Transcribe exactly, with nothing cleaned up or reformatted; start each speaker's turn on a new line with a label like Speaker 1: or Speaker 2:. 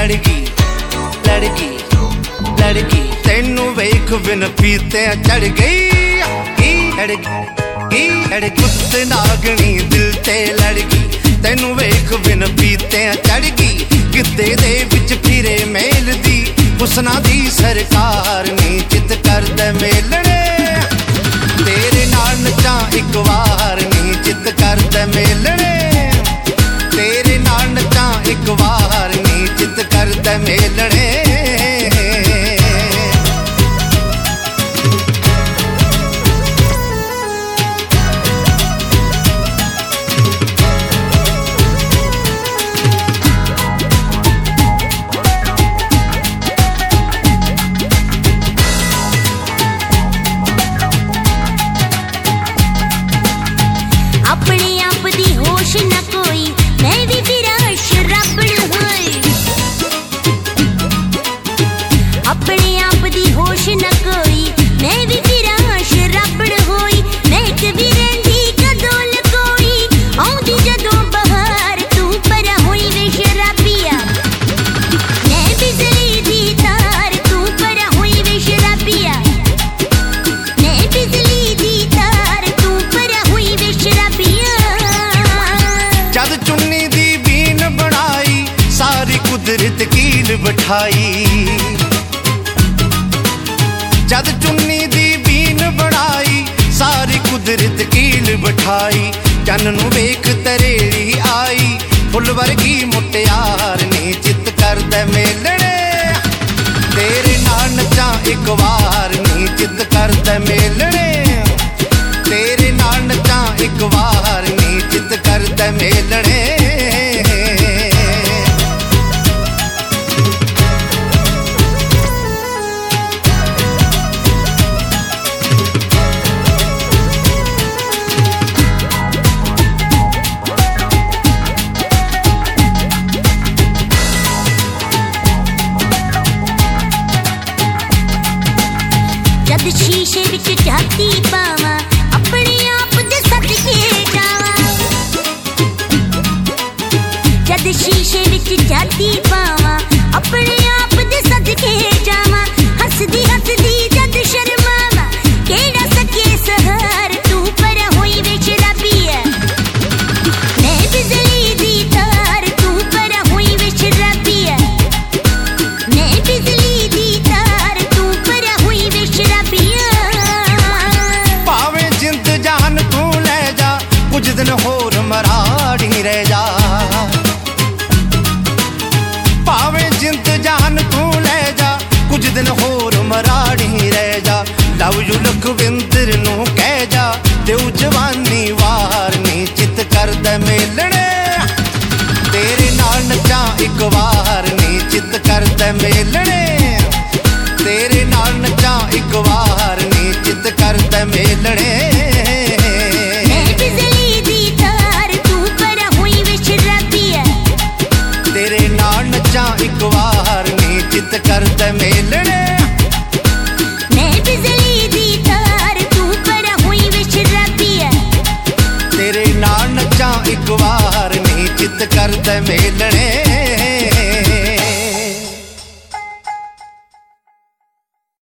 Speaker 1: लड़गी लड़गी लड़गी तेनू वेख बिन पीते चढ़ गई लड़गी लड़गी नागनी दिल ते लड़गी तेनू वेख बिन पीते चढ़ गई गिद्दे दे विच फिरे मेल दी हुस्ना दी सरकार नी चित कर दे मेलने तेरे नाल नचा एक वार नी चित कर दे मेलने तेरे नाल नचा एक वार नी चित कर दे मेलने कुदरत कील बिठाई जद चुन्नी दी बीन बनाई सारी कुदरत कील बिठाई चन नू वेख तरेड़ी आई फुल वर्गी मुटियार नी चित कर दे मेलने तेरे नाल नचा एक वार नी चित कर दे मेलने तेरे नाल नचा एक वार नी चित कर दे मेलने
Speaker 2: शीशे विच झाती पावा अपने आप दे सदके जावा जद शीशे विच झाती पावा अपने आप दे सदके जावा हसदी हसदी जद शर्मावा केड़ा सके सहार तू पर होई वे शराबिया मैं बिजली दी तार तू पर होई वे शराबिया मैं बिजली दी तार तू पर होई वे शराबिया
Speaker 1: कुछ दिन होर मराड़ी रह जा भावे जिंद जान तू ले जा कुछ दिन होर मराड़ी रह जा लव यू लखविंदर नू कह जा तेऊ जवानी वार नी चित कर दे मेलने तेरे नाल नचा एक वार नी चित कर दे मेलने तेरे नाल नचा एक वार नी चित कर दे मेलने तेरे नाल नचा एक वार नी चित कर दे मेलने।